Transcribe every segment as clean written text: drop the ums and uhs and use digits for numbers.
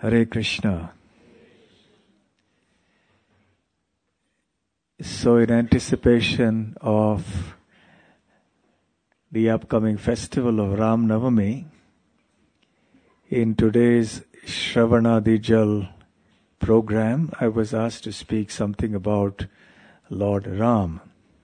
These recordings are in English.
Hare Krishna. So in anticipation of the upcoming festival of Ram Navami, in today's Shravanadijal program, I was asked to speak something about Lord Ram.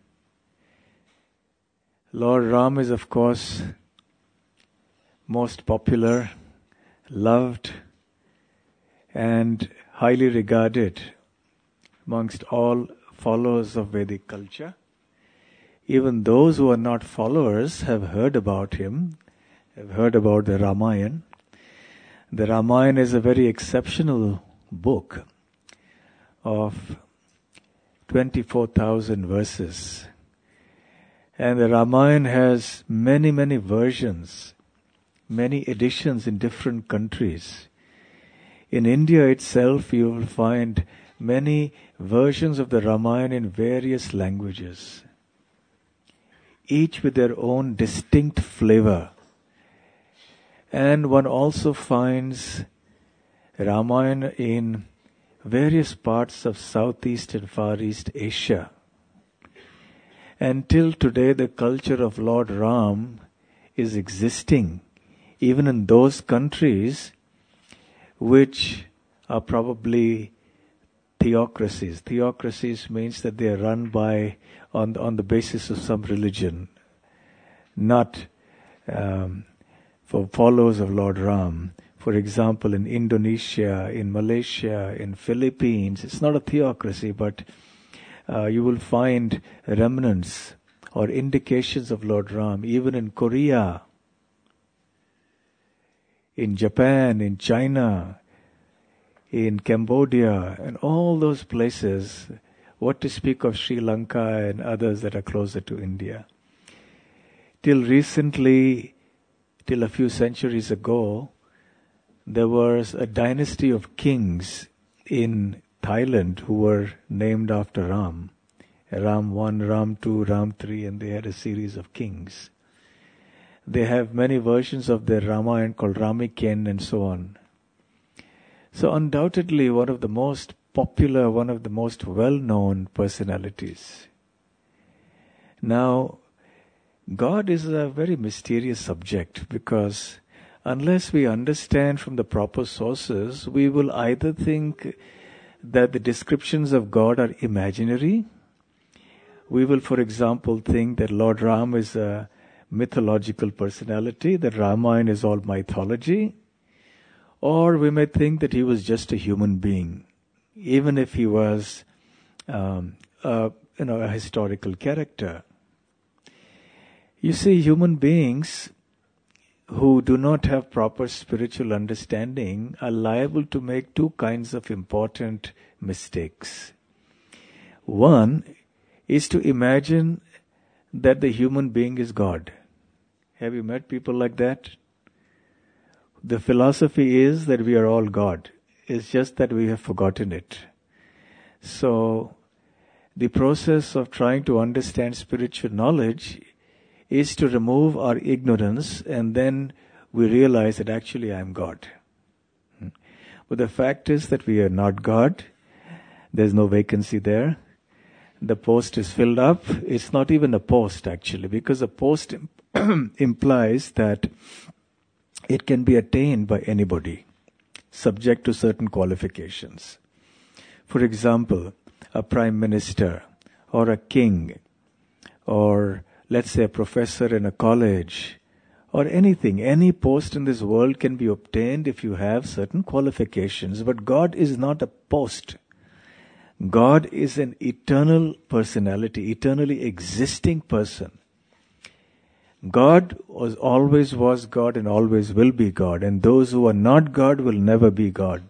Lord Ram is, of course, most popular, loved, and highly regarded amongst all followers of Vedic culture. Even those who are not followers have heard about him, have heard about the Ramayana. The Ramayana is a very exceptional book of 24,000 verses. And the Ramayana has many, many versions, many editions in different countries. In India itself, you will find many versions of the Ramayana in various languages, each with their own distinct flavor. And one also finds Ramayana in various parts of Southeast and Far East Asia. Until today, the culture of Lord Ram is existing even in those countries which are probably theocracies. Theocracies means that they are run by on the basis of some religion, not for followers of Lord Ram. For example, in Indonesia, in Malaysia, in Philippines, it's not a theocracy, but you will find remnants or indications of Lord Ram. Even in Korea, in Japan, in China, in Cambodia, and all those places, what to speak of Sri Lanka and others that are closer to India. Till recently, till a few centuries ago, there was a dynasty of kings in Thailand who were named after Ram. Ram 1, Ram 2, Ram 3, and they had a series of kings. They have many versions of their Ramayana called Ramiken and so on. So undoubtedly one of the most popular, one of the most well-known personalities. Now, God is a very mysterious subject because unless we understand from the proper sources, we will either think that the descriptions of God are imaginary. We will, for example, think that Lord Ram is a mythological personality, that Ramayana is all mythology. Or we may think that he was just a human being, even if he was a historical character. You see, human beings who do not have proper spiritual understanding are liable to make two kinds of important mistakes. One is to imagine that the human being is God. Have you met people like that? The philosophy is that we are all God. It's just that we have forgotten it. So, the process of trying to understand spiritual knowledge is to remove our ignorance, and then we realize that actually I am God. But the fact is that we are not God. There's no vacancy there. The post is filled up. It's not even a post actually, because a post implies that it can be attained by anybody, subject to certain qualifications. For example, a prime minister, or a king, or let's say a professor in a college, or anything, any post in this world can be obtained if you have certain qualifications. But God is not a post. God is an eternal personality, eternally existing person. God always was God and always will be God. And those who are not God will never be God.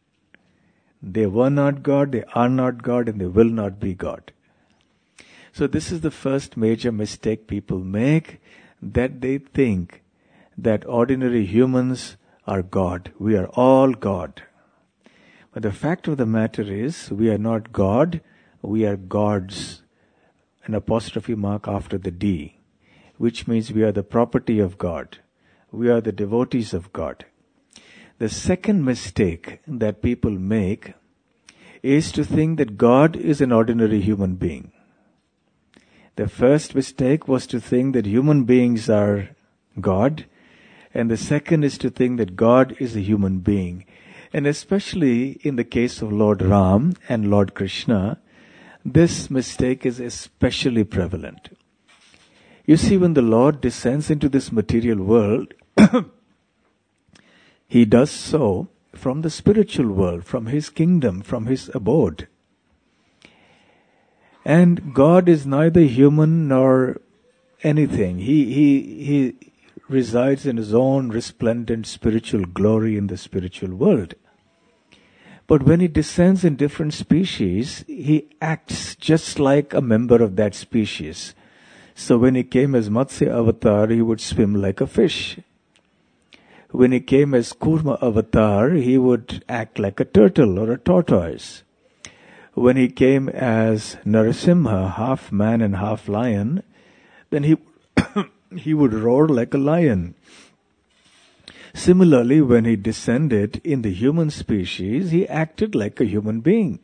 They were not God, they are not God, and they will not be God. So this is the first major mistake people make, that they think that ordinary humans are God. We are all God. But the fact of the matter is, we are not God, we are gods. An apostrophe mark after the D. Which means we are the property of God. We are the devotees of God. The second mistake that people make is to think that God is an ordinary human being. The first mistake was to think that human beings are God, and the second is to think that God is a human being. And especially in the case of Lord Ram and Lord Krishna, this mistake is especially prevalent. You see, when the Lord descends into this material world, He does so from the spiritual world, from His kingdom, from His abode. And God is neither human nor anything. He resides in His own resplendent spiritual glory in the spiritual world. But when He descends in different species, He acts just like a member of that species. So when He came as Matsya Avatar, He would swim like a fish. When He came as Kurma Avatar, He would act like a turtle or a tortoise. When He came as Narasimha, half man and half lion, then He would roar like a lion. Similarly, when He descended in the human species, He acted like a human being.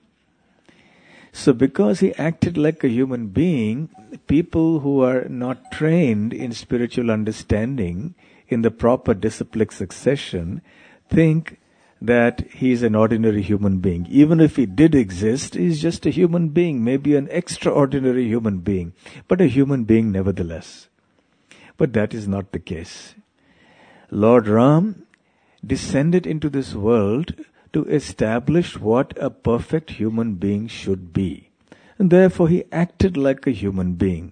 So because He acted like a human being, people who are not trained in spiritual understanding, in the proper disciplic succession, think that He is an ordinary human being. Even if He did exist, He is just a human being, maybe an extraordinary human being, but a human being nevertheless. But that is not the case. Lord Ram descended into this world to establish what a perfect human being should be. And therefore He acted like a human being.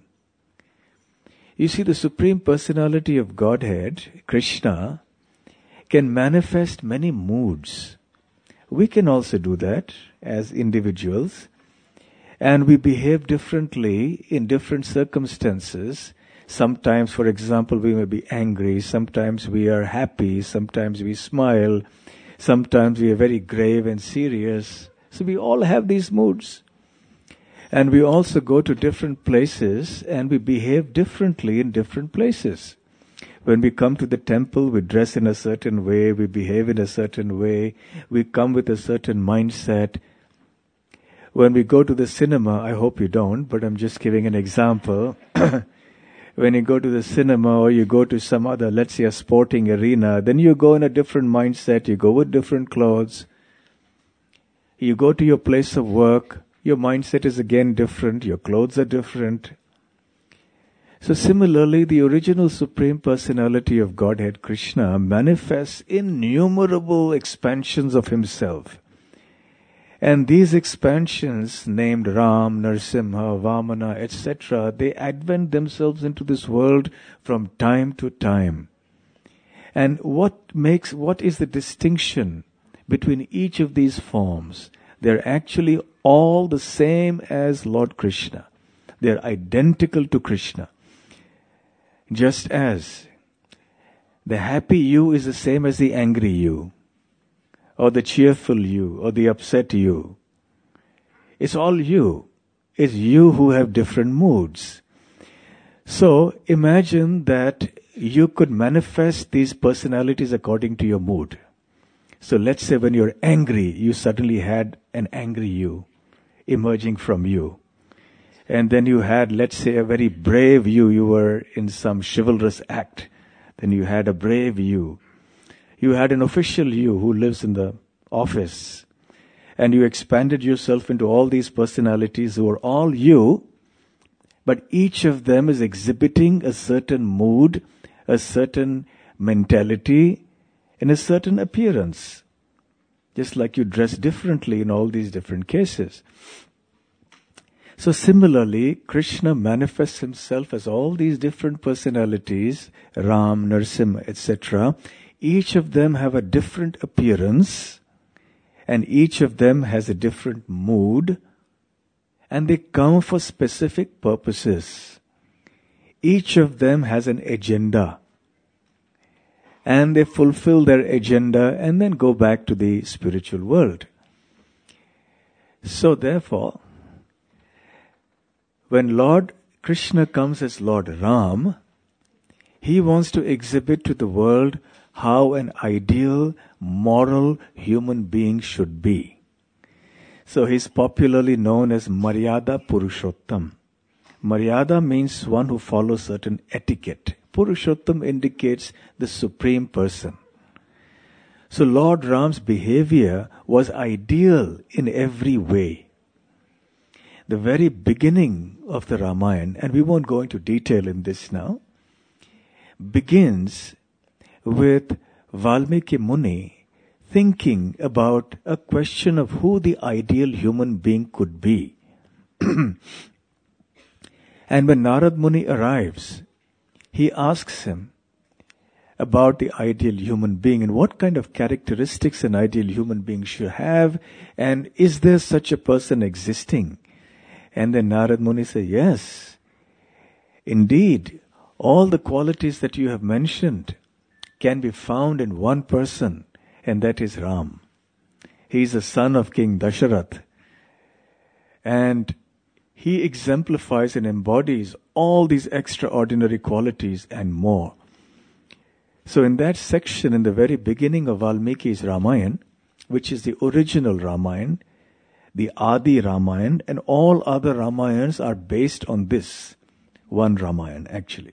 You see, the Supreme Personality of Godhead, Krishna, can manifest many moods. We can also do that as individuals. And we behave differently in different circumstances. Sometimes, for example, we may be angry. Sometimes we are happy. Sometimes we smile. Sometimes we are very grave and serious. So we all have these moods. And we also go to different places and we behave differently in different places. When we come to the temple, we dress in a certain way, we behave in a certain way, we come with a certain mindset. When we go to the cinema, I hope you don't, but I'm just giving an example. When you go to the cinema or you go to some other, let's say a sporting arena, then you go in a different mindset, you go with different clothes. You go to your place of work, your mindset is again different, your clothes are different. So similarly, the original Supreme Personality of Godhead, Krishna, manifests innumerable expansions of Himself. And these expansions, named Ram, Narasimha, Vamana, etc., they advent themselves into this world from time to time. And what is the distinction between each of these forms? They're actually all the same as Lord Krishna. They're identical to Krishna. Just as the happy you is the same as the angry you, or the cheerful you, or the upset you. It's all you. It's you who have different moods. So imagine that you could manifest these personalities according to your mood. So let's say when you're angry, you suddenly had an angry you emerging from you. And then you had, let's say, a very brave you were in some chivalrous act. Then you had a brave you. You had an official you who lives in the office. And you expanded yourself into all these personalities who are all you, but each of them is exhibiting a certain mood, a certain mentality, and a certain appearance. Just like you dress differently in all these different cases. So similarly, Krishna manifests Himself as all these different personalities, Ram, Narasimha, etc. Each of them have a different appearance, and each of them has a different mood, and they come for specific purposes. Each of them has an agenda, and they fulfill their agenda and then go back to the spiritual world. So therefore, when Lord Krishna comes as Lord Ram, He wants to exhibit to the world how an ideal, moral human being should be. So he's popularly known as Maryada Purushottam. Maryada means one who follows certain etiquette. Purushottam indicates the supreme person. So Lord Ram's behavior was ideal in every way. The very beginning of the Ramayana, and we won't go into detail in this now, begins with Valmiki Muni thinking about a question of who the ideal human being could be. And when Narad Muni arrives, he asks him about the ideal human being and what kind of characteristics an ideal human being should have, and is there such a person existing? And then Narad Muni says, yes, indeed, all the qualities that you have mentioned can be found in one person, and that is Ram. He is the son of King Dasharath, and he exemplifies and embodies all these extraordinary qualities and more. So in that section, in the very beginning of Valmiki's Ramayana, which is the original Ramayana, the Adi Ramayana, and all other Ramayans are based on this one Ramayana, actually.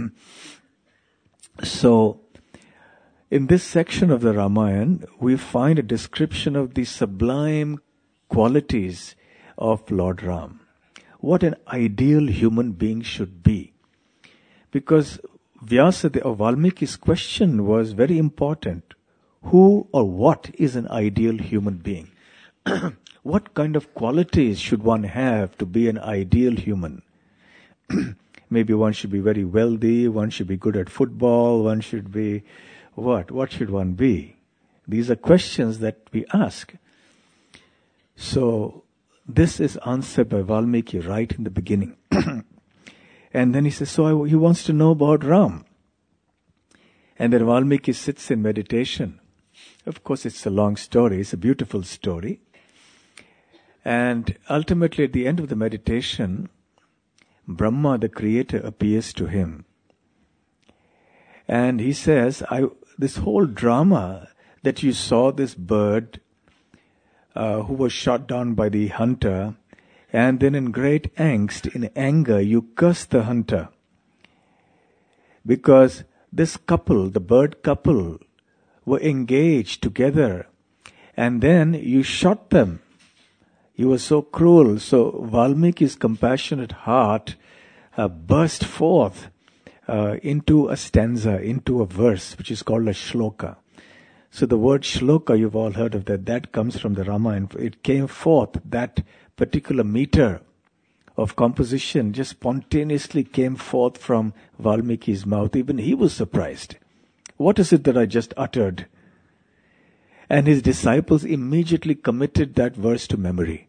So, in this section of the Ramayana, we find a description of the sublime qualities of Lord Ram. What an ideal human being should be. Because Valmiki's question was very important. Who or what is an ideal human being? What kind of qualities should one have to be an ideal human? Maybe one should be very wealthy, one should be good at football, one should be what? What should one be? These are questions that we ask. So, this is answered by Valmiki right in the beginning. And then he says, he wants to know about Ram. And then Valmiki sits in meditation. Of course, it's a long story, it's a beautiful story. And ultimately, at the end of the meditation, Brahma, the creator, appears to him. And he says, this whole drama that you saw, this bird who was shot down by the hunter, and then in great angst, in anger, you cursed the hunter. Because this couple, the bird couple, were engaged together, and then you shot them. You were so cruel. So Valmiki's compassionate heart burst forth into a stanza, into a verse, which is called a shloka. So the word shloka, you've all heard of that. That comes from the Ramayana. It came forth, that particular meter of composition just spontaneously came forth from Valmiki's mouth. Even he was surprised. What is it that I just uttered? And his disciples immediately committed that verse to memory.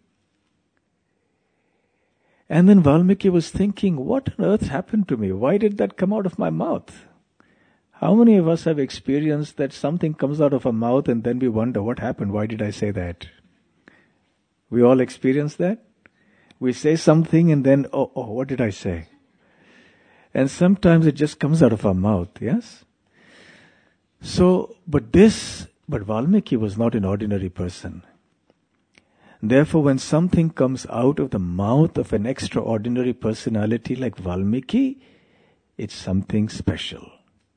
And then Valmiki was thinking, what on earth happened to me? Why did that come out of my mouth? How many of us have experienced that something comes out of our mouth and then we wonder, what happened? Why did I say that? We all experience that? We say something and then, oh, what did I say? And sometimes it just comes out of our mouth, yes? So, but Valmiki was not an ordinary person. Therefore, when something comes out of the mouth of an extraordinary personality like Valmiki, it's something special.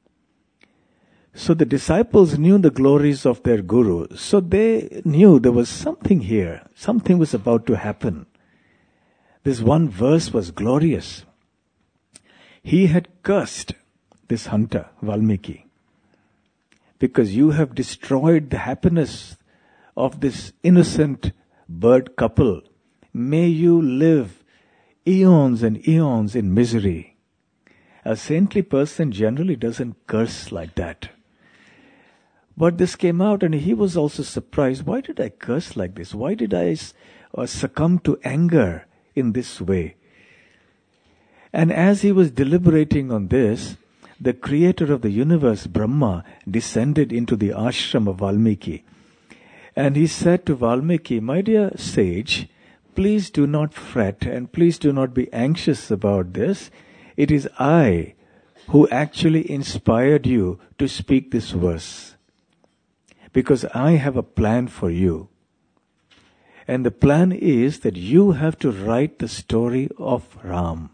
So the disciples knew the glories of their guru. So they knew there was something here. Something was about to happen. This one verse was glorious. He had cursed this hunter, Valmiki, because you have destroyed the happiness of this innocent bird couple. May you live eons and eons in misery. A saintly person generally doesn't curse like that. But this came out and he was also surprised. Why did I curse like this? Why did I succumb to anger in this way? And as he was deliberating on this, the creator of the universe, Brahma, descended into the ashram of Valmiki. And he said to Valmiki, my dear sage, please do not fret and please do not be anxious about this. It is I who actually inspired you to speak this verse. because I have a plan for you. And the plan is that you have to write the story of Ram.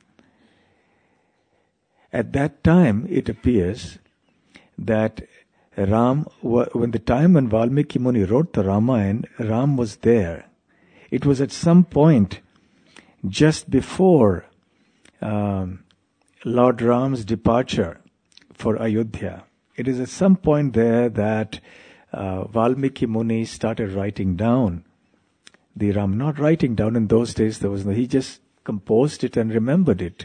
At that time, it appears that Ram, when the time when Valmiki Muni wrote the Ramayana, Ram was there. It was at some point just before Lord Ram's departure for Ayodhya. It is at some point there that Valmiki Muni started writing down the Ram. Not writing down in those days, he just composed it and remembered it.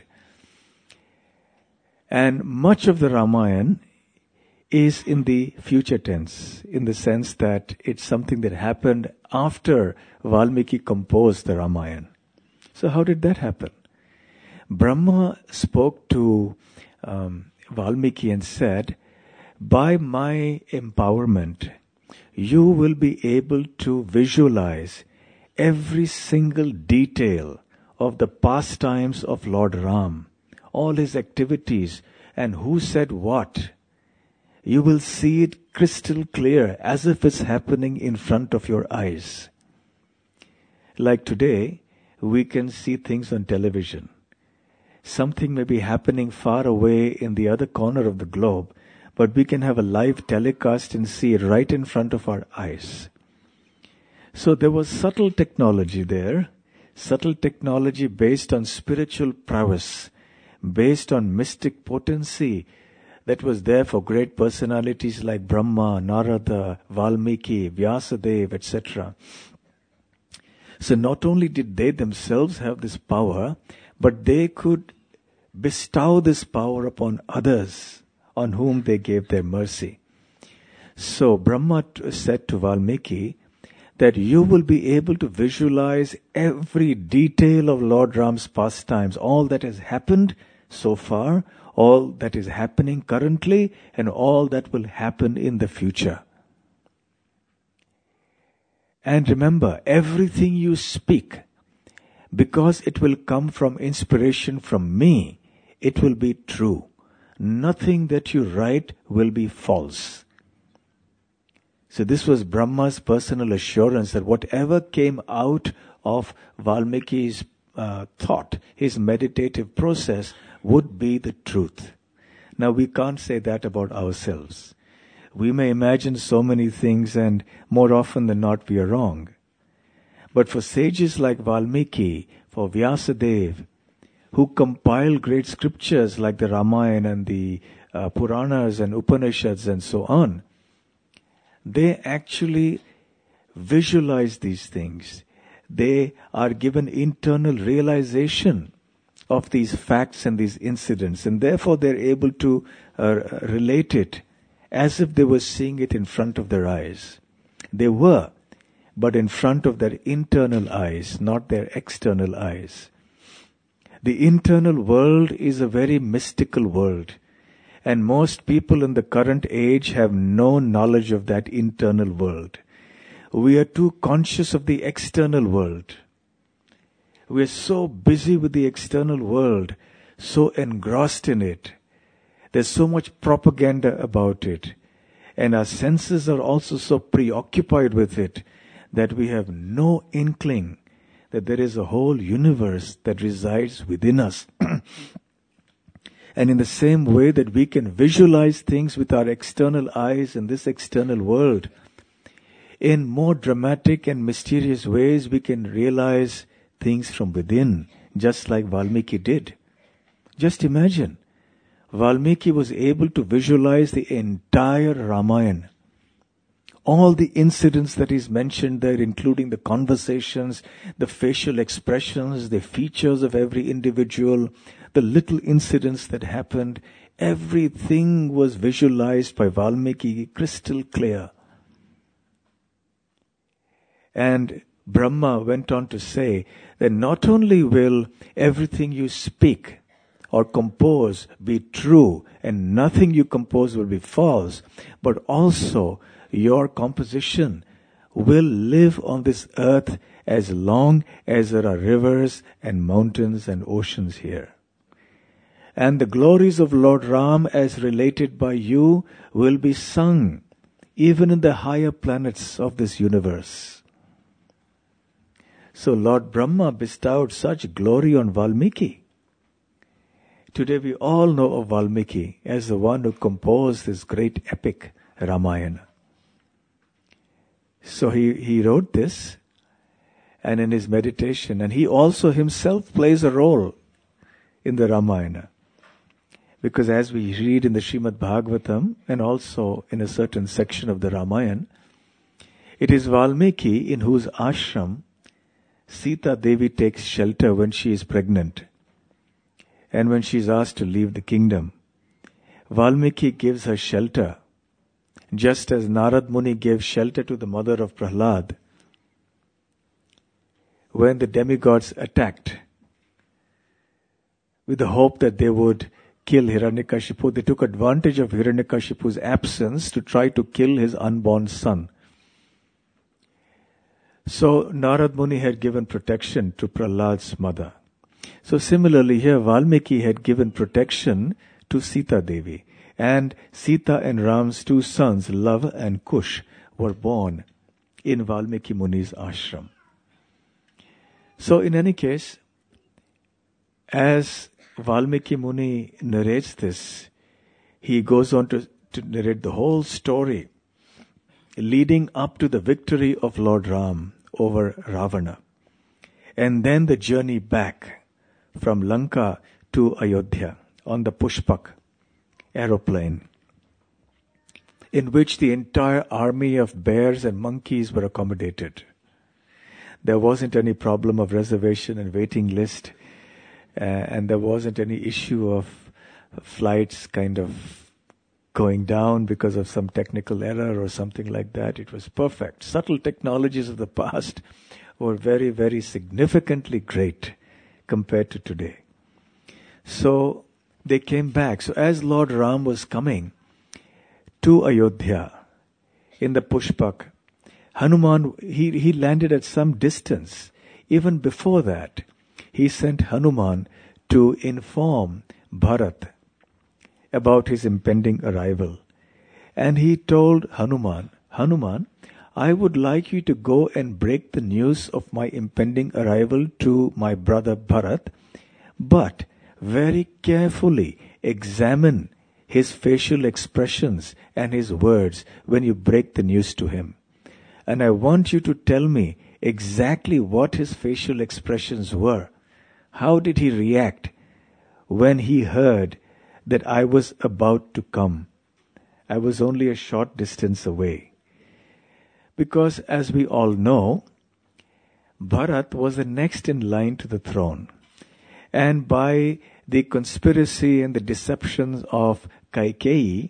And much of the Ramayana is in the future tense, in the sense that it's something that happened after Valmiki composed the Ramayana. So how did that happen? Brahma spoke to Valmiki and said, by my empowerment, you will be able to visualize every single detail of the pastimes of Lord Ram, all his activities, and who said what. You will see it crystal clear, as if it's happening in front of your eyes. Like today, we can see things on television. Something may be happening far away in the other corner of the globe, but we can have a live telecast and see it right in front of our eyes. So there was subtle technology there, subtle technology based on spiritual prowess, based on mystic potency that was there for great personalities like Brahma, Narada, Valmiki, Vyasadeva, etc. So not only did they themselves have this power, but they could bestow this power upon others on whom they gave their mercy. So Brahma said to Valmiki that you will be able to visualize every detail of Lord Ram's pastimes, all that has happened so far, all that is happening currently, and all that will happen in the future. And remember, everything you speak, because it will come from inspiration from me, it will be true. Nothing that you write will be false. So this was Brahma's personal assurance that whatever came out of Valmiki's thought, his meditative process, would be the truth. Now we can't say that about ourselves. We may imagine so many things, and more often than not we are wrong. But for sages like Valmiki, for Vyasadeva, who compile great scriptures like the Ramayana and the Puranas and Upanishads and so on, they actually visualize these things. They are given internal realization of these facts and these incidents, and therefore they're able to relate it as if they were seeing it in front of their eyes. They were, but in front of their internal eyes, not their external eyes. The internal world is a very mystical world, and most people in the current age have no knowledge of that internal world. We are too conscious of the external world. We are so busy with the external world, so engrossed in it. There's so much propaganda about it. And our senses are also so preoccupied with it that we have no inkling that there is a whole universe that resides within us. And in the same way that we can visualize things with our external eyes in this external world, in more dramatic and mysterious ways we can realize things from within, just like Valmiki did. Just imagine, Valmiki was able to visualize the entire Ramayana. All the incidents that is mentioned there, including the conversations, the facial expressions, the features of every individual, the little incidents that happened, everything was visualized by Valmiki crystal clear. And Brahma went on to say that not only will everything you speak or compose be true and nothing you compose will be false, but also your composition will live on this earth as long as there are rivers and mountains and oceans here. And the glories of Lord Ram as related by you will be sung even in the higher planets of this universe. So Lord Brahma bestowed such glory on Valmiki. Today we all know of Valmiki as the one who composed this great epic, Ramayana. So he wrote this, and in his meditation, and he also himself plays a role in the Ramayana. Because as we read in the Srimad Bhagavatam, and also in a certain section of the Ramayana, it is Valmiki in whose ashram Sita Devi takes shelter when she is pregnant. And when she is asked to leave the kingdom, Valmiki gives her shelter, just as Narad Muni gave shelter to the mother of Prahlad when the demigods attacked with the hope that they would kill Hiranyakashipu. They took advantage of Hiranyakashipu's absence to try to kill his unborn son. So Narad Muni had given protection to Prahlad's mother. So similarly here, Valmiki had given protection to Sita Devi. And Sita and Ram's two sons, Lava and Kush, were born in Valmiki Muni's ashram. So in any case, as Valmiki Muni narrates this, he goes on to narrate the whole story leading up to the victory of Lord Ram over Ravana. And then the journey back from Lanka to Ayodhya on the Pushpak aeroplane, in which the entire army of bears and monkeys were accommodated. There wasn't any problem of reservation and waiting list, and there wasn't any issue of flights kind of going down because of some technical error or something like that. It was perfect. Subtle technologies of the past were very, very significantly great compared to today. So they came back. So as Lord Ram was coming to Ayodhya in the Pushpak, Hanuman, he landed at some distance. Even before that, he sent Hanuman to inform Bharat about his impending arrival. And he told Hanuman, I would like you to go and break the news of my impending arrival to my brother Bharat, but very carefully examine his facial expressions and his words when you break the news to him. And I want you to tell me exactly what his facial expressions were. How did he react when he heard that I was about to come? I was only a short distance away. Because as we all know, Bharat was the next in line to the throne. And by the conspiracy and the deceptions of Kaikeyi,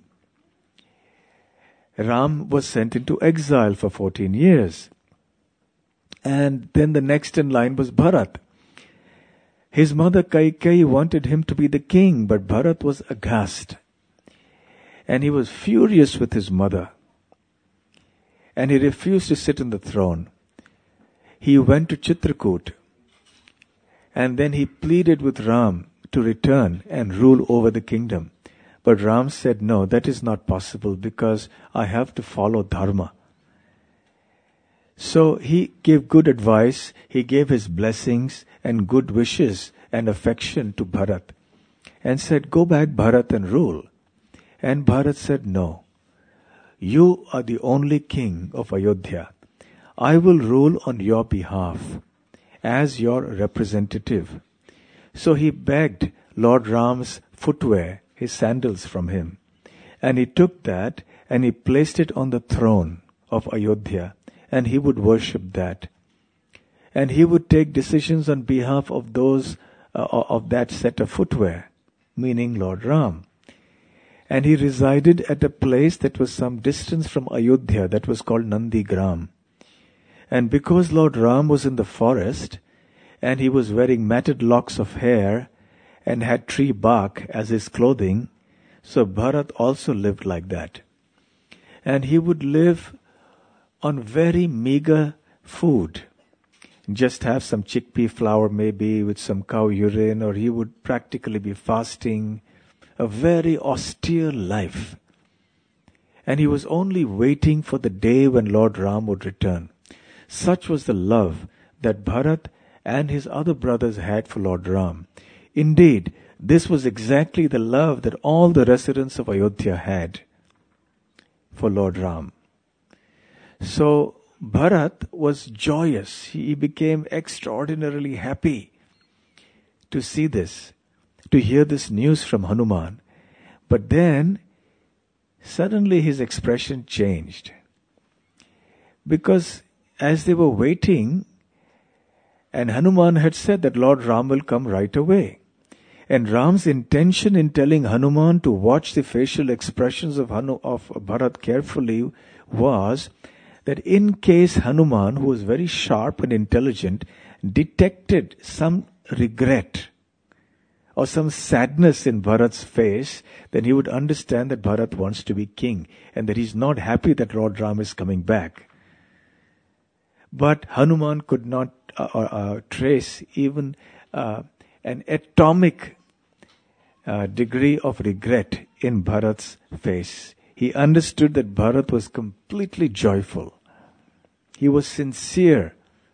Ram was sent into exile for 14 years. And then the next in line was Bharat. His mother Kaikeyi wanted him to be the king, but Bharat was aghast. And he was furious with his mother. And he refused to sit on the throne. He went to Chitrakoot. And then he pleaded with Ram to return and rule over the kingdom. But Ram said, no, that is not possible because I have to follow dharma. So he gave good advice, he gave his blessings and good wishes and affection to Bharat. And said, go back Bharat and rule. And Bharat said, no. You are the only king of Ayodhya. I will rule on your behalf as your representative. So he begged Lord Ram's footwear, his sandals from him. And he took that and he placed it on the throne of Ayodhya. And he would worship that. And he would take decisions on behalf of those, of that set of footwear, meaning Lord Ram. And he resided at a place that was some distance from Ayodhya, that was called Nandigram. And because Lord Ram was in the forest, and he was wearing matted locks of hair, and had tree bark as his clothing, so Bharat also lived like that. And he would live on very meager food. Just have some chickpea flour maybe with some cow urine, or he would practically be fasting. A very austere life. and he was only waiting for the day when Lord Ram would return. Such was the love that Bharat and his other brothers had for Lord Ram. Indeed, this was exactly the love that all the residents of Ayodhya had for Lord Ram. So Bharat was joyous. He became extraordinarily happy to see this, to hear this news from Hanuman. But then, suddenly his expression changed. Because as they were waiting, and Hanuman had said that Lord Ram will come right away. And Ram's intention in telling Hanuman to watch the facial expressions of Bharat carefully was that in case Hanuman, who was very sharp and intelligent, detected some regret or some sadness in Bharat's face, then he would understand that Bharat wants to be king and that he's not happy that Lord Ram is coming back. But Hanuman could not trace even an atomic degree of regret in Bharat's face. He understood that Bharat was completely joyful. He was sincere.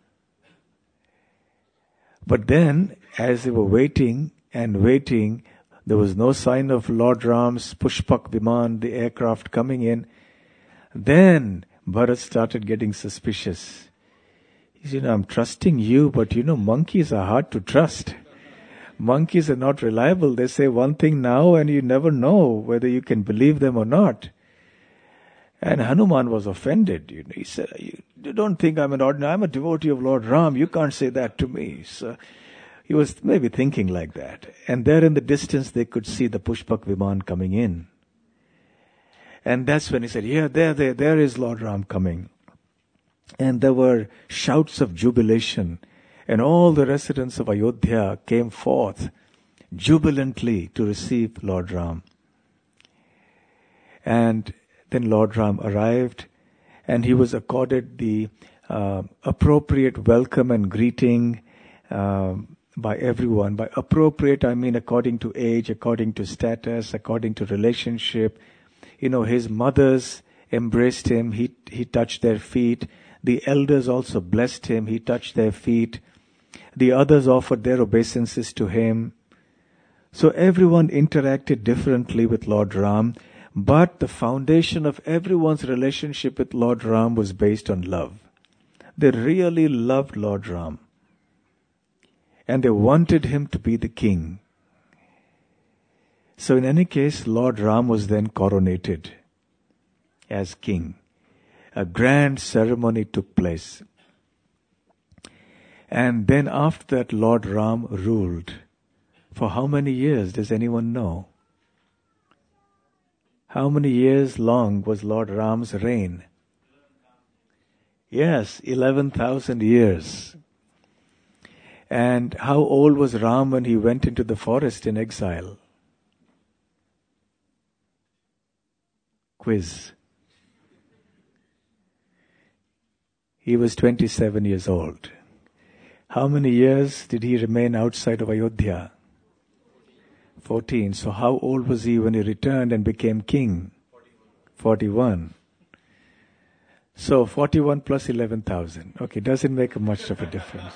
But then, as they were waiting and waiting, there was no sign of Lord Ram's Pushpak Viman, the aircraft coming in. Then Bharat started getting suspicious. He said, I'm trusting you, but monkeys are hard to trust. Monkeys are not reliable. They say one thing now and you never know whether you can believe them or not. And Hanuman was offended. He said, you don't think I'm I'm a devotee of Lord Ram. You can't say that to me. So he was maybe thinking like that. And there in the distance they could see the Pushpak Viman coming in. And that's when he said, yeah, there is Lord Ram coming. And there were shouts of jubilation. And all the residents of Ayodhya came forth jubilantly to receive Lord Ram. And then Lord Ram arrived, and he was accorded the appropriate welcome and greeting by everyone. By appropriate, I mean according to age, according to status, according to relationship. His mothers embraced him. He touched their feet. The elders also blessed him. He touched their feet. The others offered their obeisances to him. So everyone interacted differently with Lord Ram. But the foundation of everyone's relationship with Lord Ram was based on love. They really loved Lord Ram. And they wanted him to be the king. So in any case, Lord Ram was then coronated as king. A grand ceremony took place. And then after that, Lord Ram ruled. For how many years does anyone know? How many years long was Lord Ram's reign? Yes, 11,000 years. And how old was Ram when he went into the forest in exile? Quiz. He was 27 years old. How many years did he remain outside of Ayodhya? 14. So how old was he when he returned and became king? 41. So 41 plus 11,000. Okay, doesn't make much of a difference.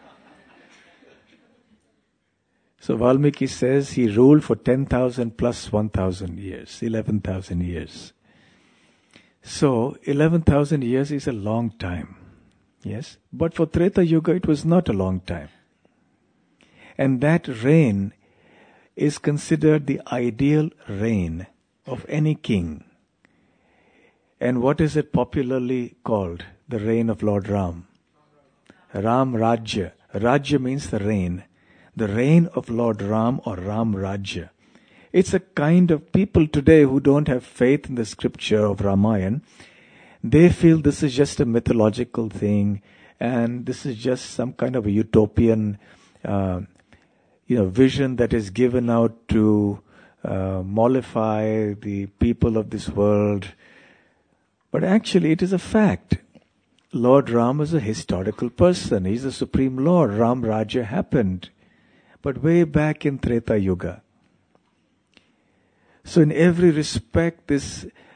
So Valmiki says he ruled for 10,000 plus 1,000 years, 11,000 years. So 11,000 years is a long time. Yes, but for Treta Yuga it was not a long time. And that reign is considered the ideal reign of any king. And what is it popularly called? The reign of Lord Ram. Ram Rajya. Rajya means the reign. The reign of Lord Ram or Ram Rajya. It's a kind of people today who don't have faith in the scripture of Ramayana. They feel this is just a mythological thing and this is just some kind of a utopian vision that is given out to mollify the people of this world. But actually it is a fact. Lord Ram is a historical person. He's the Supreme Lord. Ram Rajya happened. But way back in Treta Yuga. So in every respect, this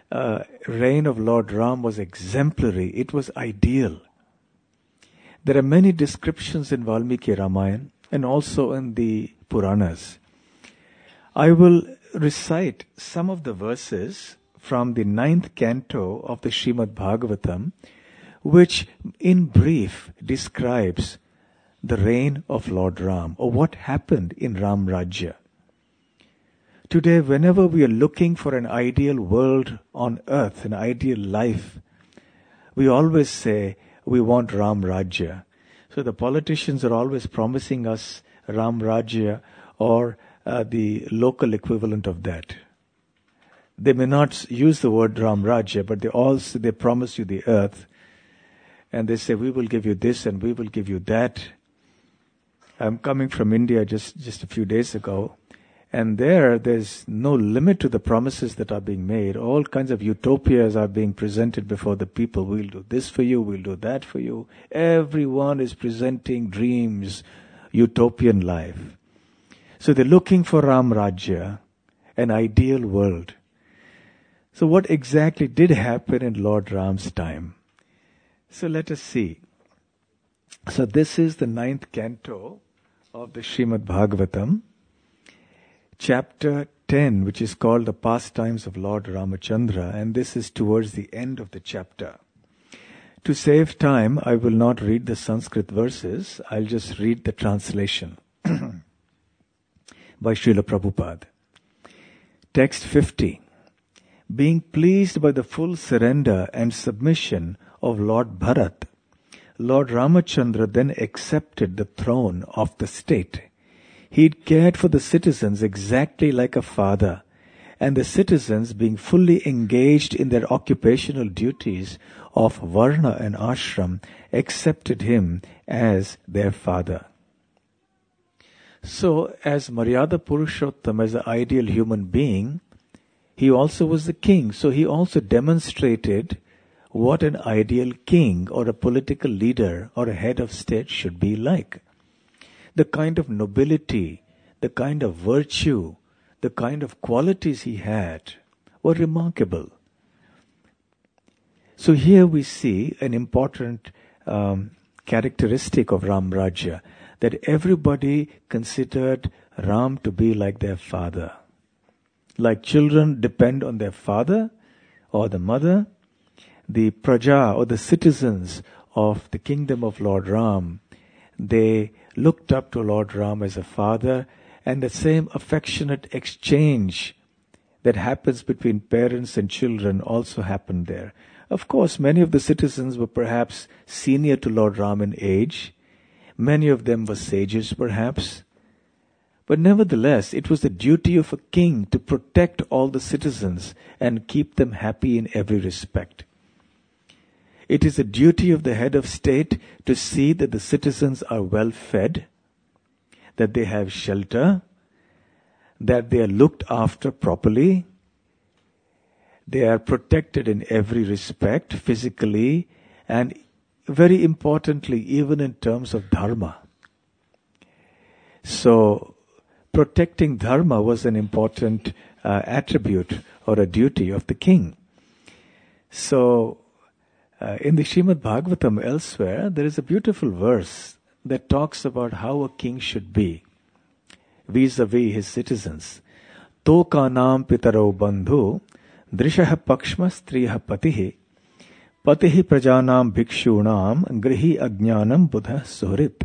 reign of Lord Ram was exemplary. It was ideal. There are many descriptions in Valmiki Ramayana and also in the Puranas. I will recite some of the verses from the 9th canto of the Srimad Bhagavatam, which in brief describes the reign of Lord Ram, or what happened in Ram Rajya. Today, whenever we are looking for an ideal world on earth, an ideal life, we always say we want Ram Rajya. So the politicians are always promising us Ram Rajya or the local equivalent of that. They may not use the word Ram Rajya, but they promise you the earth, and they say, we will give you this and we will give you that. I'm coming from India just a few days ago, and there's no limit to the promises that are being made. All kinds of utopias are being presented before the people. We'll do this for you, we'll do that for you. Everyone is presenting dreams, utopian life. So they're looking for Ram Rajya, an ideal world. So what exactly did happen in Lord Ram's time? So let us see. So this is the 9th canto of the Srimad Bhagavatam, chapter 10, which is called the Pastimes of Lord Ramachandra, and this is towards the end of the chapter. To save time, I will not read the Sanskrit verses, I'll just read the translation by Srila Prabhupada. Text 50. Being pleased by the full surrender and submission of Lord Bharat, Lord Ramachandra then accepted the throne of the state. He cared for the citizens exactly like a father, and the citizens, being fully engaged in their occupational duties of Varna and Ashram, accepted him as their father. So, as Maryada Purushottam, as the ideal human being, he also was the king. So he also demonstrated what an ideal king or a political leader or a head of state should be like. The kind of nobility, the kind of virtue, the kind of qualities he had were remarkable. So here we see an important characteristic of Ram Rajya, that everybody considered Ram to be like their father. Like children depend on their father or the mother, the praja or the citizens of the kingdom of Lord Ram, they looked up to Lord Ram as a father, and the same affectionate exchange that happens between parents and children also happened there. Of course, many of the citizens were perhaps senior to Lord Ram in age. Many of them were sages perhaps. But nevertheless, it was the duty of a king to protect all the citizens and keep them happy in every respect. It is the duty of the head of state to see that the citizens are well fed, that they have shelter, that they are looked after properly, they are protected in every respect, physically, and very importantly, even in terms of dharma. So, protecting dharma was an important attribute or a duty of the king. So, in the Srimad Bhagavatam elsewhere, there is a beautiful verse that talks about how a king should be vis-a-vis his citizens. Tokanam pitaro bandhu drishah pakshma striyah patihi patihi prajanam bhikshunam grihi ajnanam buddha suhrit.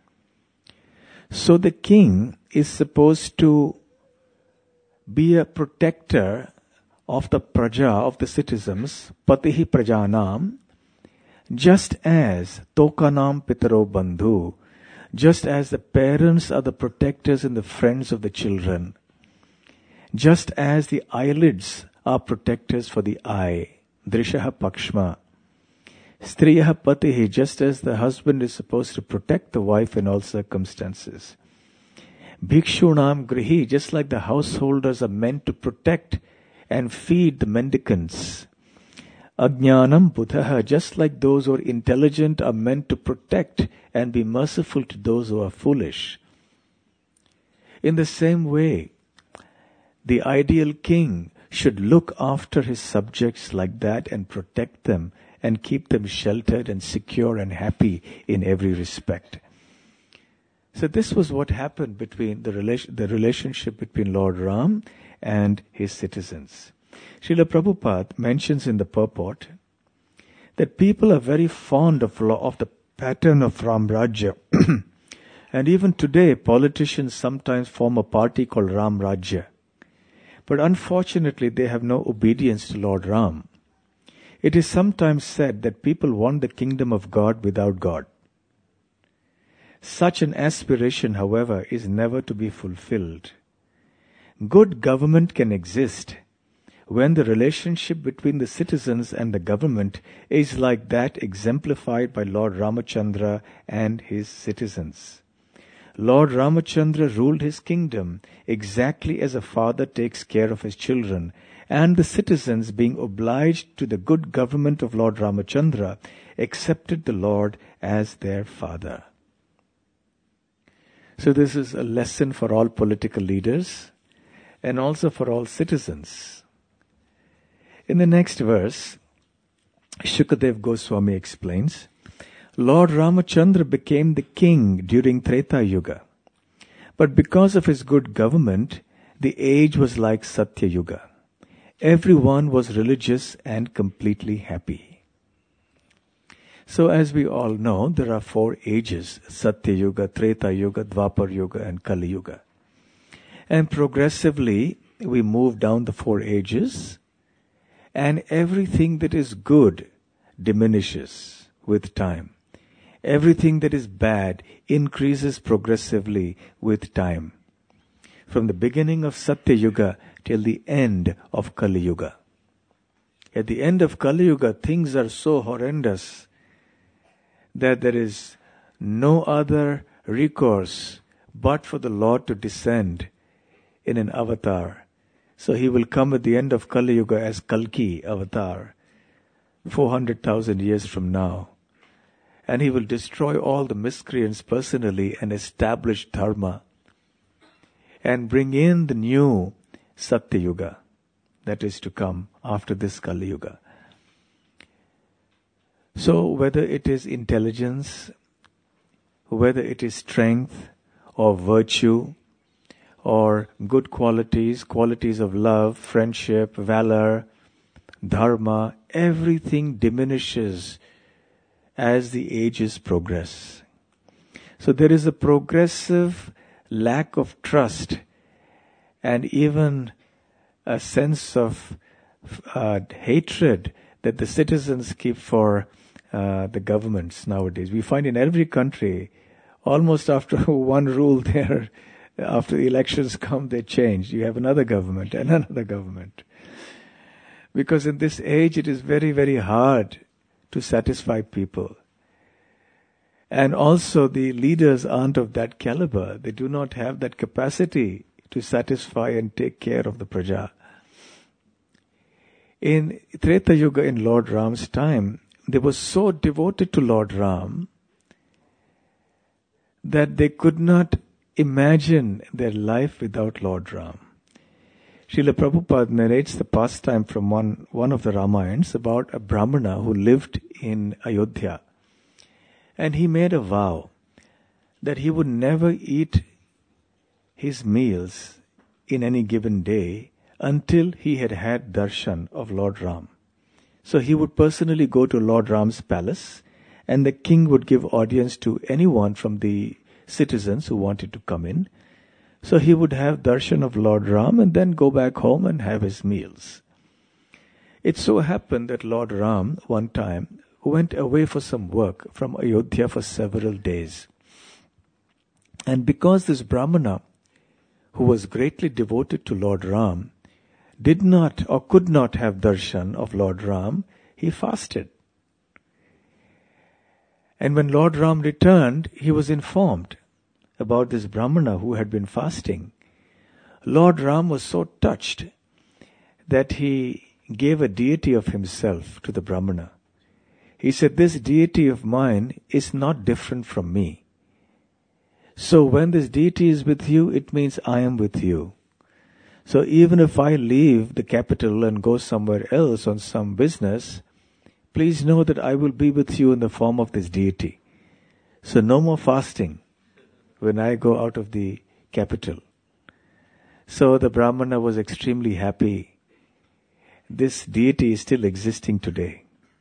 So the king is supposed to be a protector of the praja, of the citizens, patihi prajanam, just as tokanam pitaro bandhu, just as the parents are the protectors and the friends of the children, just as the eyelids are protectors for the eye, drishaha pakshma, striyaha patihi, just as the husband is supposed to protect the wife in all circumstances. Bhikshunam grihi, just like the householders are meant to protect and feed the mendicants. Ajnanam buddhaha, just like those who are intelligent are meant to protect and be merciful to those who are foolish. In the same way, the ideal king should look after his subjects like that and protect them and keep them sheltered and secure and happy in every respect. So this was what happened between the relationship between Lord Ram and his citizens. Srila Prabhupada mentions in the purport that people are very fond of the pattern of Ram Rajya. And even today, politicians sometimes form a party called Ram Rajya. But unfortunately, they have no obedience to Lord Ram. It is sometimes said that people want the kingdom of God without God. Such an aspiration, however, is never to be fulfilled. Good government can exist when the relationship between the citizens and the government is like that exemplified by Lord Ramachandra and his citizens. Lord Ramachandra ruled his kingdom exactly as a father takes care of his children, and the citizens, being obliged to the good government of Lord Ramachandra, accepted the Lord as their father. So this is a lesson for all political leaders and also for all citizens. In the next verse, Shukadev Goswami explains, Lord Ramachandra became the king during Treta Yuga. But because of his good government, the age was like Satya Yuga. Everyone was religious and completely happy. So as we all know, there are 4 ages, Satya Yuga, Treta Yuga, Dwapar Yuga and Kali Yuga. And progressively, we move down the 4 ages, and everything that is good diminishes with time. Everything that is bad increases progressively with time. From the beginning of Satya Yuga till the end of Kali Yuga. At the end of Kali Yuga, things are so horrendous that there is no other recourse but for the Lord to descend in an avatar. So he will come at the end of Kali Yuga as Kalki avatar, 400,000 years from now. And he will destroy all the miscreants personally and establish dharma and bring in the new Satya Yuga that is to come after this Kali Yuga. So whether it is intelligence, whether it is strength or virtue or good qualities, qualities of love, friendship, valor, dharma, everything diminishes as the ages progress. So there is a progressive lack of trust and even a sense of hatred that the citizens keep for the governments nowadays. We find in every country, almost after one rule there, after the elections come, they change. You have another government and another government. Because in this age, it is very, very hard to satisfy people. And also the leaders aren't of that caliber. They do not have that capacity to satisfy and take care of the praja. In Treta Yuga, in Lord Ram's time, they were so devoted to Lord Ram that they could not imagine their life without Lord Ram. Srila Prabhupada narrates the pastime from one of the Ramayans about a Brahmana who lived in Ayodhya. And he made a vow that he would never eat his meals in any given day until he had had darshan of Lord Ram. So he would personally go to Lord Ram's palace, and the king would give audience to anyone from the citizens who wanted to come in. So he would have darshan of Lord Ram and then go back home and have his meals. It so happened that Lord Ram one time went away for some work from Ayodhya for several days. And because this Brahmana, who was greatly devoted to Lord Ram, did not or could not have darshan of Lord Ram, he fasted. And when Lord Ram returned, he was informed about this Brahmana who had been fasting. Lord Ram was so touched that he gave a deity of himself to the Brahmana. He said, "This deity of mine is not different from me. So when this deity is with you, it means I am with you. So even if I leave the capital and go somewhere else on some business, please know that I will be with you in the form of this deity. So no more fasting when I go out of the capital. So the Brahmana was extremely happy. This deity is still existing today.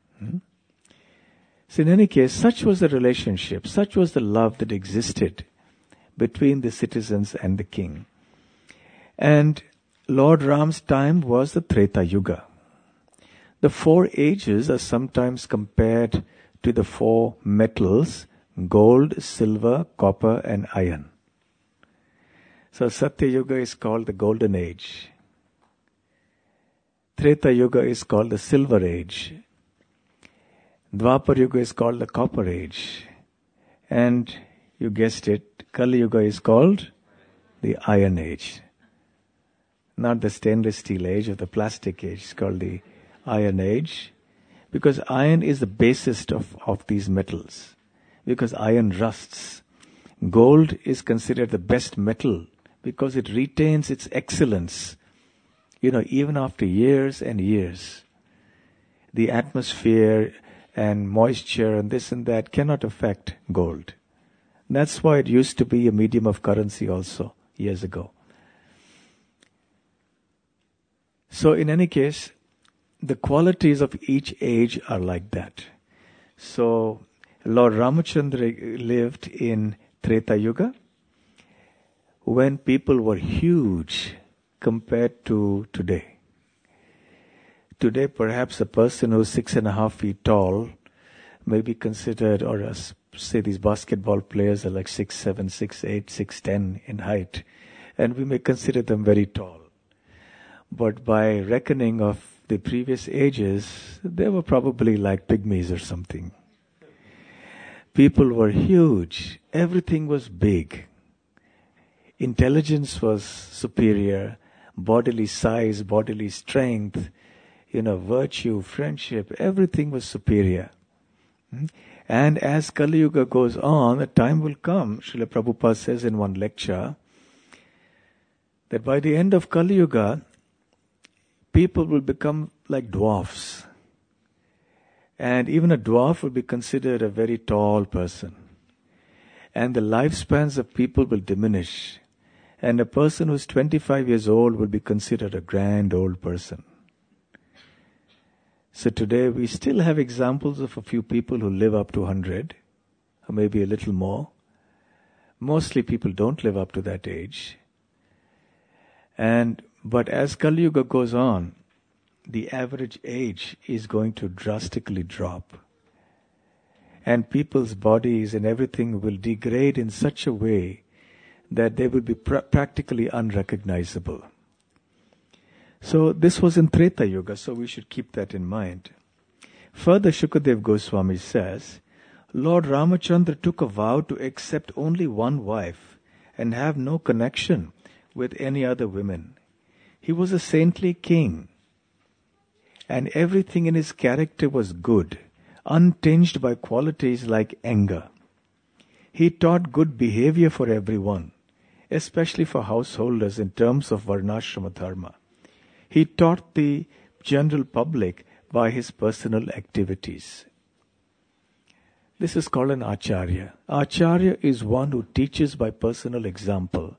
So in any case, such was the relationship, such was the love that existed between the citizens and the king. And Lord Ram's time was the Treta Yuga. The 4 ages are sometimes compared to the 4 metals: gold, silver, copper and iron. So Satya Yuga is called the golden age. Treta Yuga is called the silver age. Dwapar Yuga is called the copper age. And you guessed it, Kali Yuga is called the iron age. Not the stainless steel age or the plastic age. It's called the iron age. Because iron is the basest of these metals. Because iron rusts. Gold is considered the best metal because it retains its excellence, even after years and years. The atmosphere and moisture and this and that cannot affect gold. That's why it used to be a medium of currency also years ago. So in any case, the qualities of each age are like that. So Lord Ramachandra lived in Treta Yuga when people were huge compared to today. Today, perhaps a person who's 6.5 feet tall may be considered, or say these basketball players are like 6'7", 6'8", 6'10" in height, and we may consider them very tall. But by reckoning of the previous ages, they were probably like pygmies or something. People were huge. Everything was big. Intelligence was superior. Bodily size, bodily strength, virtue, friendship, everything was superior. And as Kali Yuga goes on, a time will come, Srila Prabhupada says in one lecture, that by the end of Kali Yuga, people will become like dwarfs. And even a dwarf will be considered a very tall person. And the lifespans of people will diminish. And a person who's 25 years old will be considered a grand old person. So today we still have examples of a few people who live up to 100, or maybe a little more. Mostly people don't live up to that age. But as Kali Yuga goes on, the average age is going to drastically drop. And people's bodies and everything will degrade in such a way that they will be practically unrecognizable. So this was in Treta Yuga, so we should keep that in mind. Further, Shukadev Goswami says, Lord Ramachandra took a vow to accept only one wife and have no connection with any other women. He was a saintly king, and everything in his character was good, untinged by qualities like anger. He taught good behavior for everyone, especially for householders in terms of Varnashrama Dharma. He taught the general public by his personal activities. This is called an Acharya. Acharya is one who teaches by personal example.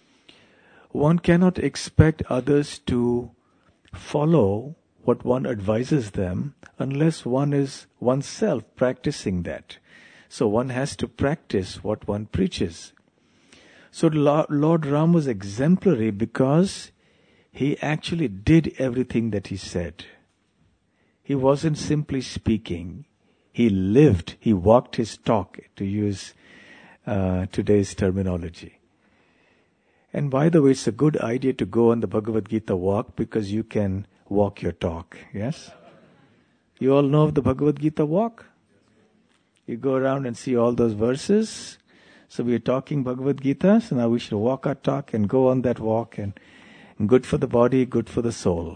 One cannot expect others to follow what one advises them unless one is oneself practicing that. So one has to practice what one preaches. So Lord Ram was exemplary because he actually did everything that he said. He wasn't simply speaking. He lived, he walked his talk, to use today's terminology. And by the way, it's a good idea to go on the Bhagavad Gita walk because you can walk your talk, yes? You all know of the Bhagavad Gita walk? You go around and see all those verses. So we are talking Bhagavad Gita, so now we should walk our talk and go on that walk, and good for the body, good for the soul.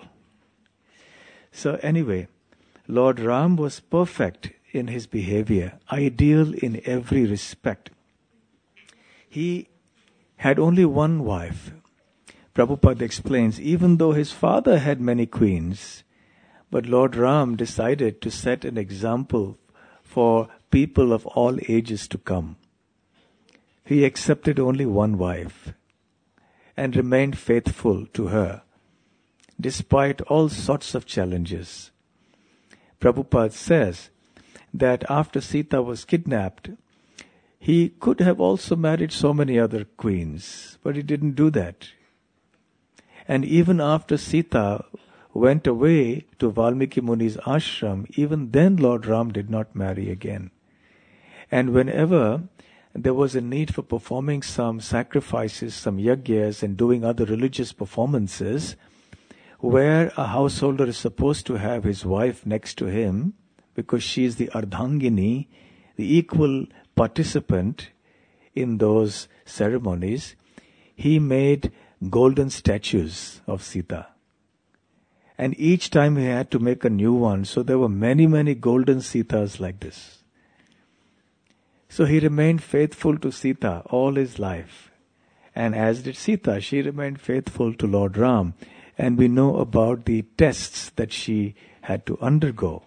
So anyway, Lord Ram was perfect in his behavior, ideal in every respect. He had only one wife. Prabhupada explains, even though his father had many queens, but Lord Ram decided to set an example for people of all ages to come. He accepted only one wife and remained faithful to her despite all sorts of challenges. Prabhupada says that after Sita was kidnapped, he could have also married so many other queens, but he didn't do that. And even after Sita went away to Valmiki Muni's ashram, even then Lord Ram did not marry again. And whenever there was a need for performing some sacrifices, some yagyas, and doing other religious performances, where a householder is supposed to have his wife next to him, because she is the Ardhangini, the equal participant in those ceremonies, he made golden statues of Sita. And each time he had to make a new one, so there were many, many golden Sitas like this. So he remained faithful to Sita all his life. And as did Sita, she remained faithful to Lord Ram. And we know about the tests that she had to undergo.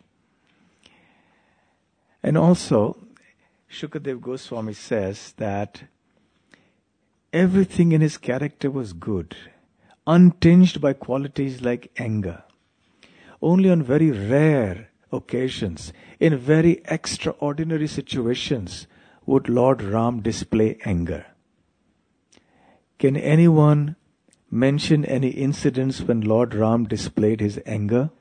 And also, Shukadev Goswami says that everything in his character was good, untinged by qualities like anger. Only on very rare occasions, in very extraordinary situations, would Lord Ram display anger. Can anyone mention any incidents when Lord Ram displayed his anger?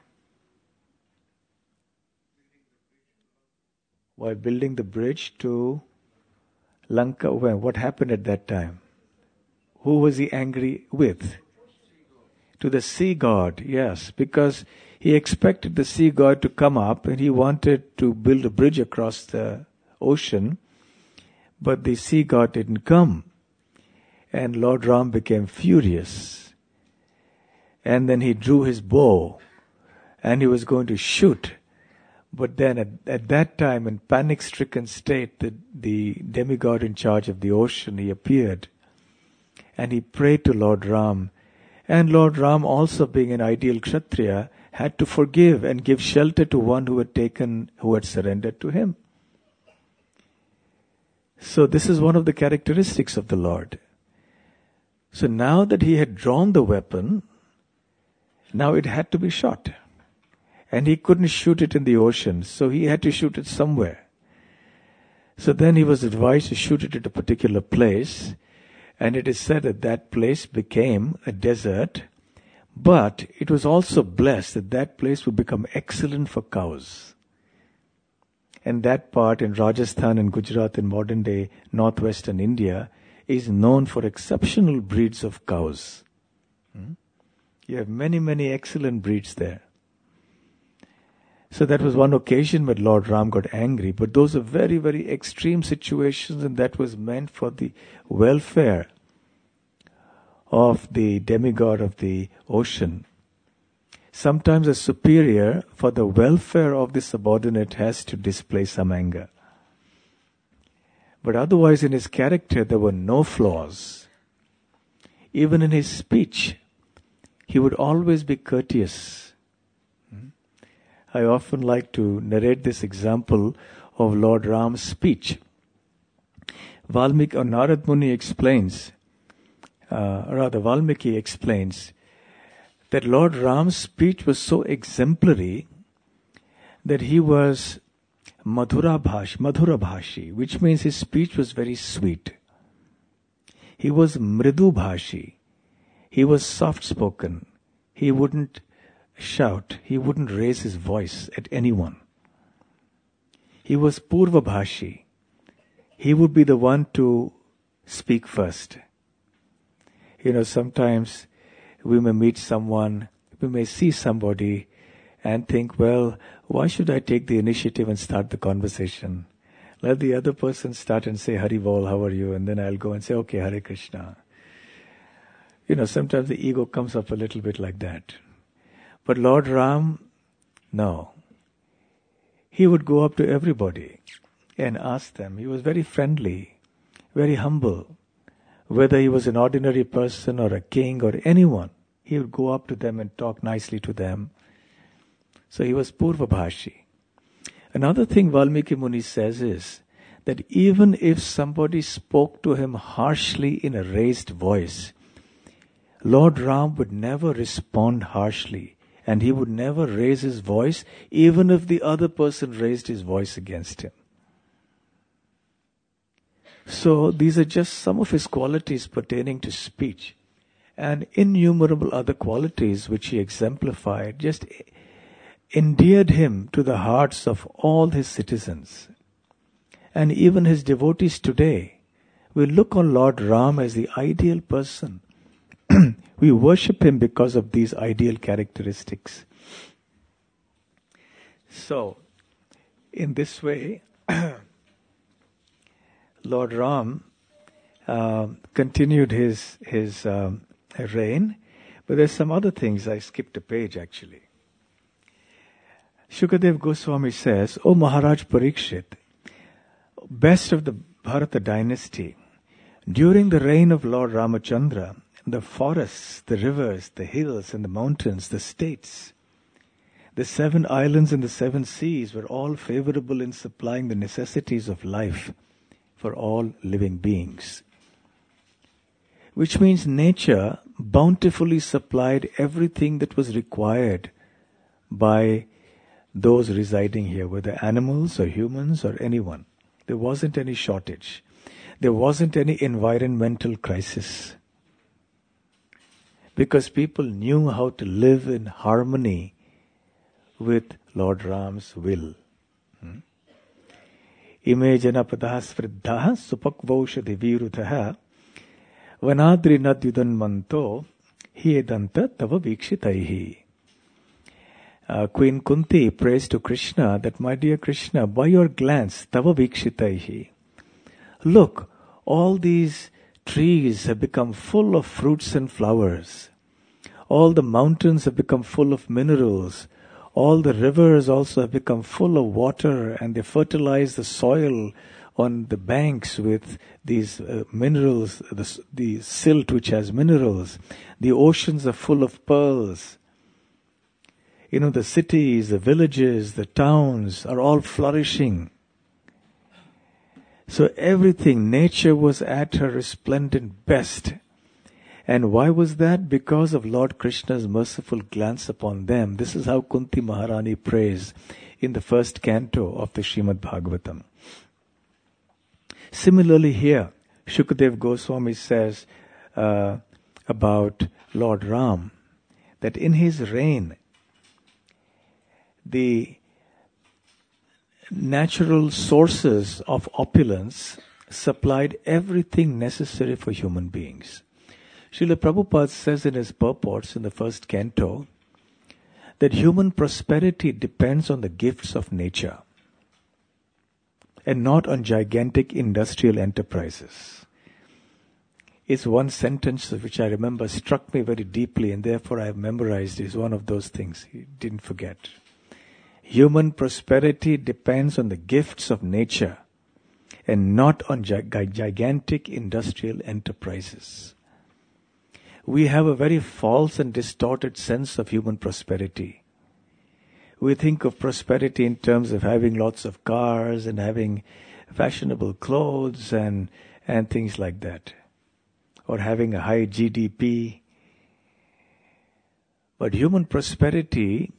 While building the bridge to Lanka, what happened at that time? Who was he angry with? To the sea god, yes, because he expected the sea god to come up and he wanted to build a bridge across the ocean, but the sea god didn't come. And Lord Ram became furious. And then he drew his bow and he was going to shoot. But then at that time, in panic-stricken state, the demigod in charge of the ocean, he appeared. And he prayed to Lord Ram. And Lord Ram, also being an ideal Kshatriya, had to forgive and give shelter to one who had surrendered to him. So this is one of the characteristics of the Lord. So now that he had drawn the weapon, now it had to be shot. And he couldn't shoot it in the ocean, so he had to shoot it somewhere. So then he was advised to shoot it at a particular place, and it is said that that place became a desert, but it was also blessed that that place would become excellent for cows. And that part in Rajasthan and Gujarat in modern day northwestern India is known for exceptional breeds of cows. You have many, many excellent breeds there. So that was one occasion when Lord Ram got angry, but those are very, very extreme situations, and that was meant for the welfare of the demigod of the ocean. Sometimes a superior, for the welfare of the subordinate, has to display some anger. But otherwise in his character there were no flaws. Even in his speech, he would always be courteous. I often like to narrate this example of Lord Ram's speech. Valmiki or Narad Muni explains, Valmiki explains that Lord Ram's speech was so exemplary that he was Madhura Bhashi, which means his speech was very sweet. He was Mridu Bhashi. He was soft-spoken. He wouldn't shout. He wouldn't raise his voice at anyone. He was Purva Bhashi. He would be the one to speak first. Sometimes we may meet someone, we may see somebody and think, well, why should I take the initiative and start the conversation? Let the other person start and say, Hari Bol, how are you? And then I'll go and say, okay, Hare Krishna. Sometimes the ego comes up a little bit like that. But Lord Ram, no. He would go up to everybody and ask them. He was very friendly, very humble, Whether he was an ordinary person or a king or anyone, he would go up to them and talk nicely to them. So he was Purvabhashi. Another thing Valmiki Muni says is that even if somebody spoke to him harshly in a raised voice, Lord Ram would never respond harshly, and he would never raise his voice even if the other person raised his voice against him. So these are just some of his qualities pertaining to speech, and innumerable other qualities which he exemplified just endeared him to the hearts of all his citizens. And even his devotees today will look on Lord Ram as the ideal person. We worship him because of these ideal characteristics. So, in this way, Lord Ram continued his reign, but there's some other things. I skipped a page actually. Shukadev Goswami says, O Maharaj Parikshit, best of the Bharata dynasty, during the reign of Lord Ramachandra, the forests, the rivers, the hills and the mountains, the states, the 7 islands and the 7 seas were all favorable in supplying the necessities of life for all living beings. Which means nature bountifully supplied everything that was required by those residing here, whether animals or humans or anyone. There wasn't any shortage. There wasn't any environmental crisis. Because people knew how to live in harmony with Lord Ram's will. Ime janapadah svriddhah supakvaushadhi virutah vanadri nadyudan manto hiedanta tava vikshitaihi. Queen Kunti prays to Krishna that, my dear Krishna, by your glance, tava vikshitaihi, look, all these trees have become full of fruits and flowers. All the mountains have become full of minerals. All the rivers also have become full of water, and they fertilize the soil on the banks with these minerals, the silt which has minerals. The oceans are full of pearls. The cities, the villages, the towns are all flourishing. So everything, nature was at her resplendent best. And why was that? Because of Lord Krishna's merciful glance upon them. This is how Kunti Maharani prays in the first canto of the Srimad Bhagavatam. Similarly here, Shukadev Goswami says about Lord Ram, that in his reign, the natural sources of opulence supplied everything necessary for human beings. Srila Prabhupada says in his purports in the first canto that human prosperity depends on the gifts of nature and not on gigantic industrial enterprises. It's one sentence which I remember struck me very deeply, and therefore I have memorized. Is one of those things he didn't forget. Human prosperity depends on the gifts of nature and not on gigantic industrial enterprises. We have a very false and distorted sense of human prosperity. We think of prosperity in terms of having lots of cars and having fashionable clothes and things like that, or having a high GDP. But human prosperity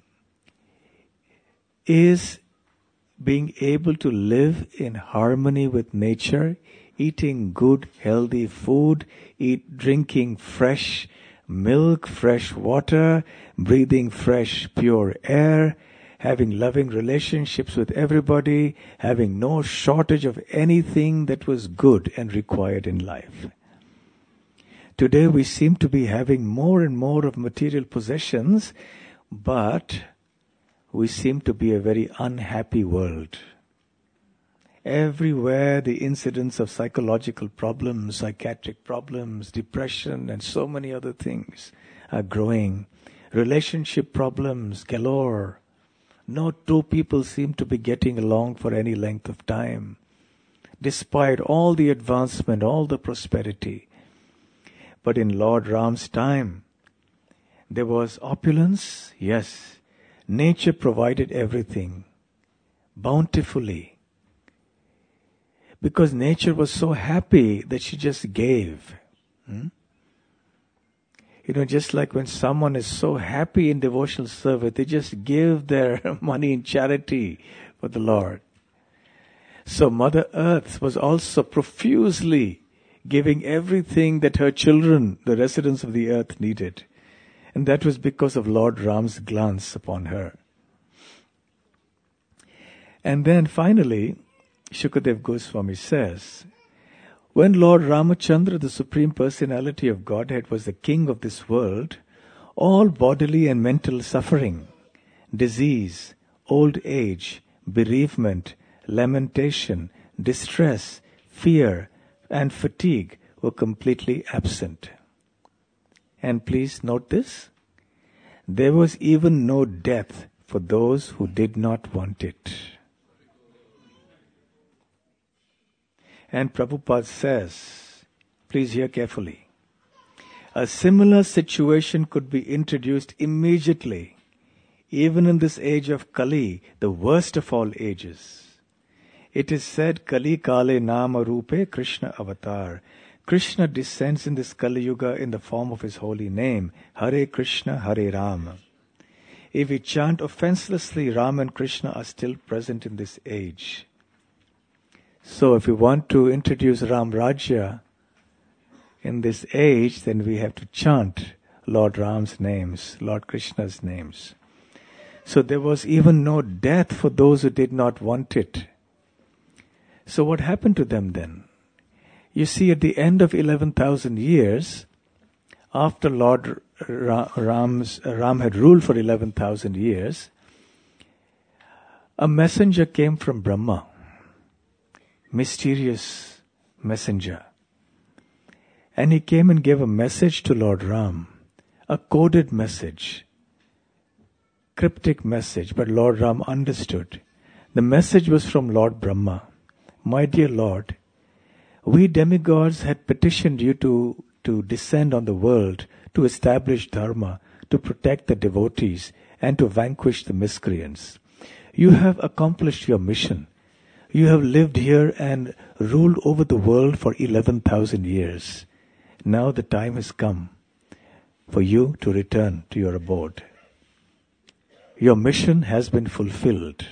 is being able to live in harmony with nature, eating good, healthy food, drinking fresh milk, fresh water, breathing fresh, pure air, having loving relationships with everybody, having no shortage of anything that was good and required in life. Today we seem to be having more and more of material possessions, but we seem to be a very unhappy world. Everywhere the incidence of psychological problems, psychiatric problems, depression and so many other things are growing. Relationship problems galore. No two people seem to be getting along for any length of time. despite all the advancement, all the prosperity. But in Lord Ram's time, there was opulence, yes. Nature provided everything bountifully. Because nature was so happy that she just gave. Just like when someone is so happy in devotional service, they just give their money in charity for the Lord. So Mother Earth was also profusely giving everything that her children, the residents of the earth, needed. And that was because of Lord Ram's glance upon her. And then finally, Shukadev Goswami says, when Lord Ramachandra, the Supreme Personality of Godhead, was the king of this world, all bodily and mental suffering, disease, old age, bereavement, lamentation, distress, fear, and fatigue were completely absent. And please note this, there was even no death for those who did not want it. And Prabhupada says, please hear carefully, a similar situation could be introduced immediately, even in this age of Kali, the worst of all ages. It is said, Kali Kale Nama Rupe Krishna Avatar. Krishna descends in this Kali Yuga in the form of his holy name, Hare Krishna, Hare Rama. If we chant offenselessly, Ram and Krishna are still present in this age. So if we want to introduce Ram Rajya in this age, then we have to chant Lord Ram's names, Lord Krishna's names. So there was even no death for those who did not want it. So what happened to them then? You see, at the end of 11,000 years, after Lord Ram had ruled for 11,000 years, a messenger came from Brahma. Mysterious messenger. And he came and gave a message to Lord Ram, a coded message, cryptic message, but Lord Ram understood. The message was from Lord Brahma. My dear Lord, we demigods had petitioned you to descend on the world, to establish dharma, to protect the devotees, and to vanquish the miscreants. You have accomplished your mission. You have lived here and ruled over the world for 11,000 years. Now the time has come for you to return to your abode. Your mission has been fulfilled.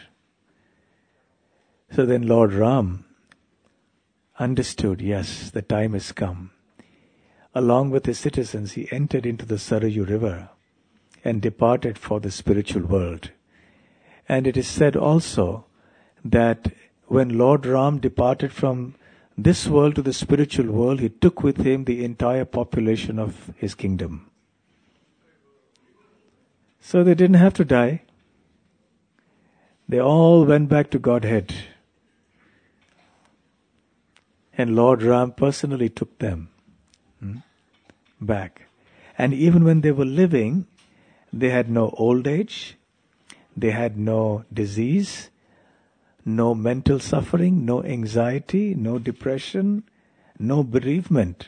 So then Lord Ram understood, yes, the time has come. Along with his citizens, he entered into the Sarayu river and departed for the spiritual world. And it is said also that when Lord Ram departed from this world to the spiritual world, he took with him the entire population of his kingdom. So they didn't have to die. They all went back to Godhead. And Lord Ram personally took them back. And even when they were living, they had no old age, they had no disease, no mental suffering, no anxiety, no depression, no bereavement,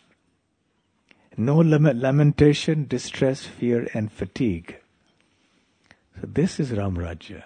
no lamentation, distress, fear and fatigue. So this is Ram Rajya.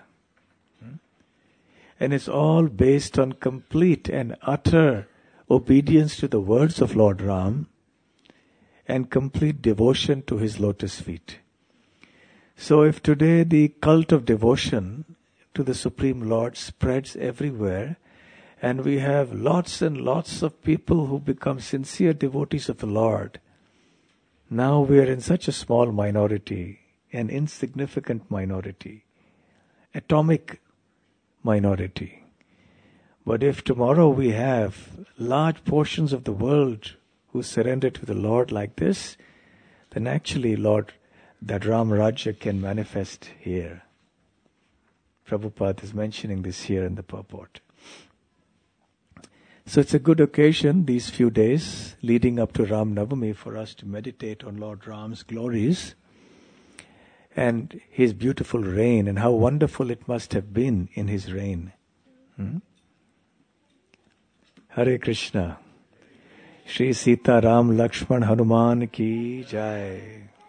And it's all based on complete and utter obedience to the words of Lord Ram and complete devotion to his lotus feet. So if today the cult of devotion to the Supreme Lord spreads everywhere, and we have lots and lots of people who become sincere devotees of the Lord, now we are in such a small minority, an insignificant minority, atomic minority. But if tomorrow we have large portions of the world who surrender to the Lord like this, then actually, Lord, that Ram Rajya can manifest here. Prabhupada is mentioning this here in the purport. So it's a good occasion, these few days leading up to Ram Navami, for us to meditate on Lord Ram's glories and his beautiful reign, and how wonderful it must have been in his reign. Hare Krishna. Shri Sita Ram Lakshman Hanuman ki jai.